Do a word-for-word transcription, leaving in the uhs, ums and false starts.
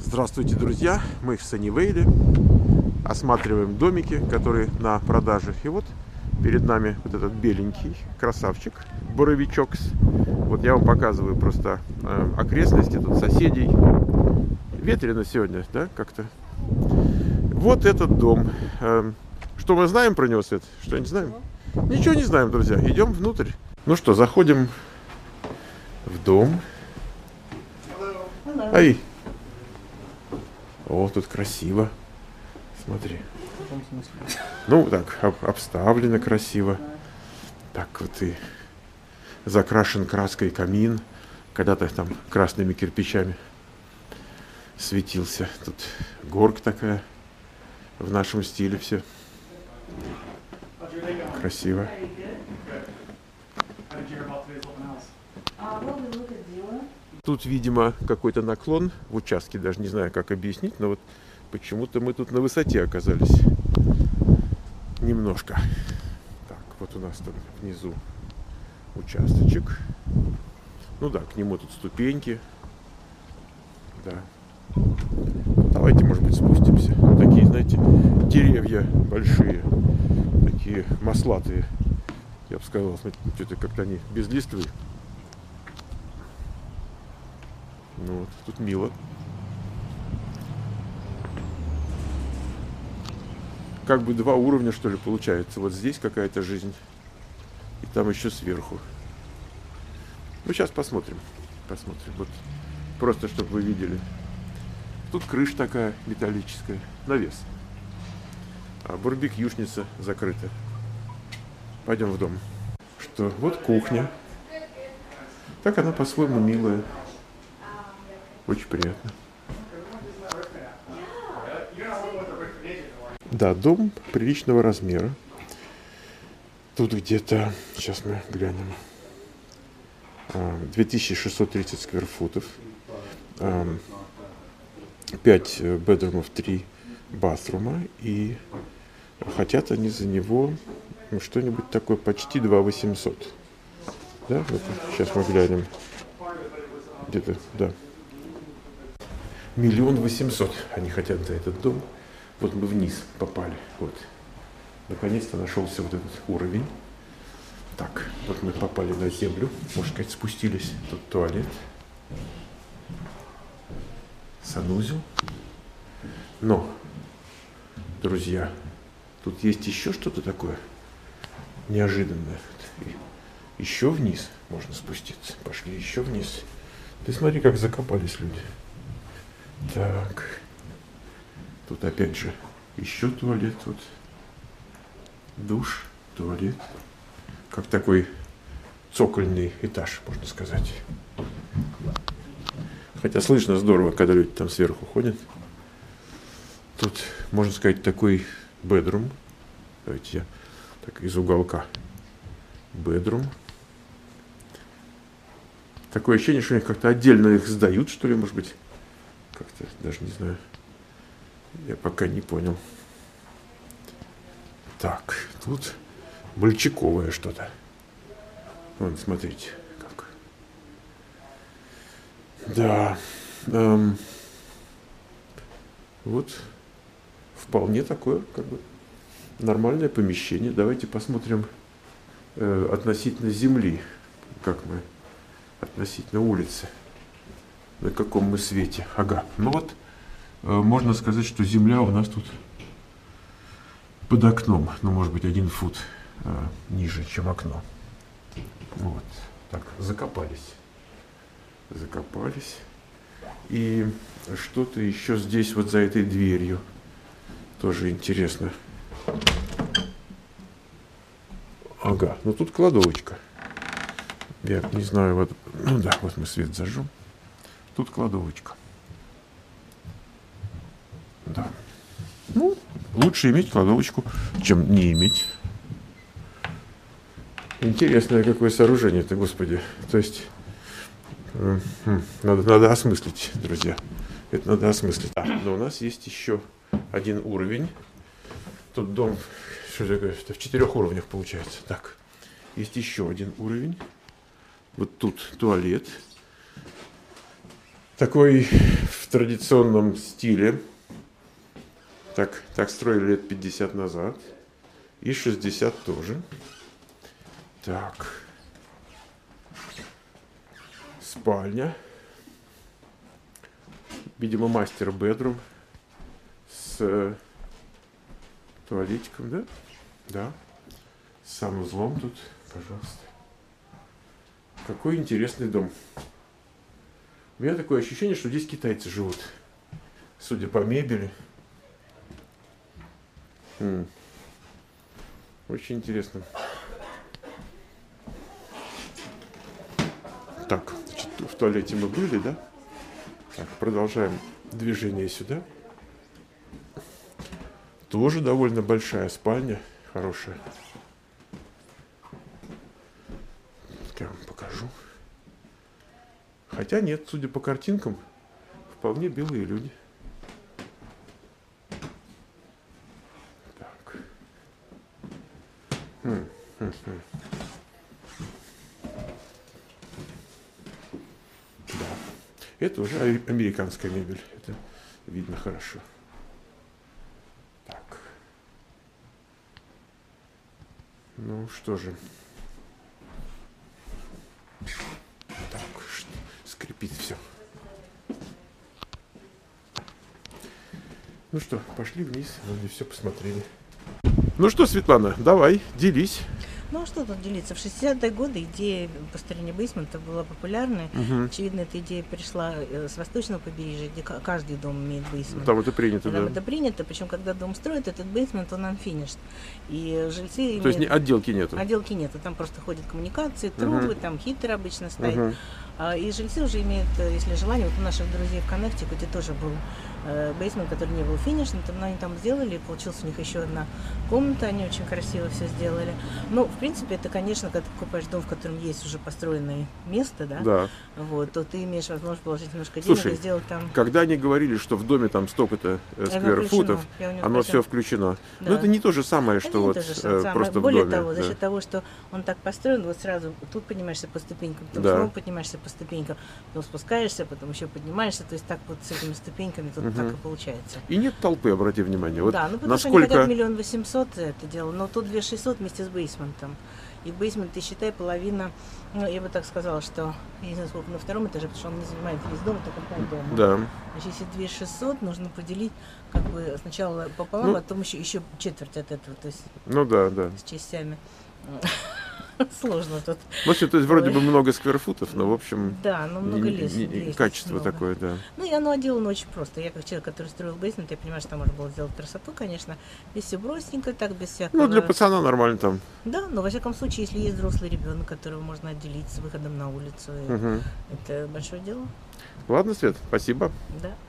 Здравствуйте, друзья! Мы в Саннивейле осматриваем домики, которые на продаже. И вот перед нами вот этот беленький красавчик, боровичок. Вот я вам показываю просто э, окрестности, тут соседей. Ветрено сегодня, да, как-то. Вот этот дом. Э, что мы знаем про него, Свет? Что не знаем? Ничего не знаем, друзья. Идем внутрь. Ну что, заходим в дом. Ай! О, тут красиво. Смотри. Ну, так, об, обставлено красиво. Так вот и закрашен краской камин. Когда-то там красными кирпичами светился. Тут горка такая в нашем стиле все. Красиво. Тут, видимо, какой-то наклон в участке, даже не знаю, как объяснить, но вот почему-то мы тут на высоте оказались. Немножко. Так, вот у нас тут внизу участочек. Ну да, к нему тут ступеньки. Да. Давайте, может быть, спустимся. Такие, знаете, деревья большие, такие маслатые. Я бы сказал, смотрите, что-то как-то они безлистые. Ну вот, тут мило. Как бы два уровня, что ли, получается. Вот здесь какая-то жизнь. И там еще сверху. Ну, сейчас посмотрим. Посмотрим. Вот просто, чтобы вы видели. Тут крыша такая металлическая. Навес. А барбекюшница закрыта. Пойдем в дом. Что? Вот кухня. Так она по-своему милая. Очень приятно. Да, дом приличного размера. Тут где-то, сейчас мы глянем, две тысячи шестьсот тридцать скверфутов, пять бедрумов, три батрума, и хотят они за него ну, что-нибудь такое почти два тысячи восемьсот. Да, вот сейчас мы глянем. Где-то, да. Миллион восемьсот они хотят за этот дом. Вот мы вниз попали. Вот. Наконец-то нашелся вот этот уровень. Так, вот мы попали на землю. Можно сказать, спустились. Тут туалет. Санузел. Но, друзья, тут есть еще что-то такое неожиданное. Еще вниз можно спуститься. Пошли еще вниз. Ты смотри, как закопались люди. Так, тут опять же еще туалет, вот душ, туалет, как такой цокольный этаж, можно сказать. Хотя слышно здорово, когда люди там сверху ходят. Тут, можно сказать, такой бедрум. Давайте я так из уголка. Бедрум. Такое ощущение, что у них как-то отдельно их сдают, что ли, может быть. Как-то даже не знаю. Я пока не понял. Так, тут мальчиковое что-то. Вон, смотрите, как. Да. Эм, вот вполне такое, как бы, нормальное помещение. Давайте посмотрим э, относительно земли, как мы относительно улицы. На каком мы свете. Ага. Ну вот, э, можно сказать, что земля у нас тут под окном. Ну, может быть, один фут э, ниже, чем окно. Вот. Так, закопались. Закопались. И что-то еще здесь, вот за этой дверью. Тоже интересно. Ага. Ну, тут кладовочка. Я не знаю, вот... Ну да, вот мы свет зажжем. Тут кладовочка. Да. Ну, лучше иметь кладовочку, чем не иметь. Интересное какое сооружение-то, господи. То есть, э, надо, надо осмыслить, друзья. Это надо осмыслить. А, но у нас есть еще один уровень. Тут дом, что такое, в четырех уровнях получается. Так, есть еще один уровень. Вот тут туалет. Такой в традиционном стиле. Так, так строили лет пятьдесят назад. И шестьдесят тоже. Так. Спальня. Видимо, мастер бедрум с туалетиком, да? Да. С санузлом тут, пожалуйста. Какой интересный дом. У меня такое ощущение, что здесь китайцы живут. Судя по мебели. М-м. Очень интересно. Так, значит, в туалете мы были, да? Так, продолжаем движение сюда. Тоже довольно большая спальня, хорошая. Я вам покажу. Хотя нет, судя по картинкам, вполне белые люди. Так. Хм, хм, хм. Да. Это уже американская мебель. Это видно хорошо. Так. Ну что же. Так, скрипит все. Ну что, пошли вниз, вроде все посмотрели. Ну что, Светлана, давай, делись. Ну а что тут делиться? В шестидесятые годы идея построения бейсмента была популярной. Угу. Очевидно, эта идея пришла с восточного побережья, где каждый дом имеет бейсмент. Там это принято, Там да. это принято, причем когда дом строят, этот бейсмент, он unfinished. И жильцы имеют... То есть не, отделки нету? Отделки нету, там просто ходят коммуникации, трубы, uh-huh. там хитер обычно стоит. Uh-huh. А, и жильцы уже имеют, если желание, вот у наших друзей в Коннектикуте тоже был э, бейсмент, который не был финишным, но они там сделали, получилась у них еще одна комната, они очень красиво все сделали. Ну, в принципе, это, конечно, когда ты покупаешь дом, в котором есть уже построенное место, да, да. Вот, то ты имеешь возможность положить немножко Слушай, денег и сделать там... когда они говорили, что в доме там столько-то сквер-футов, оно все включено. Да. Но это не то же самое, что вот же самое. Просто Более в доме. того, за да. счет того, что он так построен, вот сразу тут поднимаешься по ступенькам, потом да. снова поднимаешься по ступенькам, потом спускаешься, потом еще поднимаешься, то есть так вот с этими ступеньками тут угу. так и получается. И нет толпы, обрати внимание. Вот да, ну потому насколько... что они хотят миллион восемьсот это дело, но тут две тысячи шестьсот вместе с бейсментом. И бейсмент, ты считай, половина, ну, я бы так сказала, что, я не знаю, сколько на втором этаже, потому что он не занимает весь дом, только полдома. Да. Значит, если две тысячи шестьсот, нужно поделить как бы сначала пополам, ну, а потом еще, еще четверть от этого, то есть ну, да, да. с частями. Сложно тут. В общем, то есть вроде бы много скверфутов, но в общем да, но много лес, не, не, качество много. Такое, да. Ну и оно отделано очень просто. Я как человек, который строил бейсмент, я понимаю, что там можно было сделать красоту, конечно. Здесь все простенько, так без всякого. Ну для пацана нормально там. Да, но во всяком случае, если есть взрослый ребенок, которого можно отделить с выходом на улицу, угу. это большое дело. Ладно, Свет, спасибо. Да.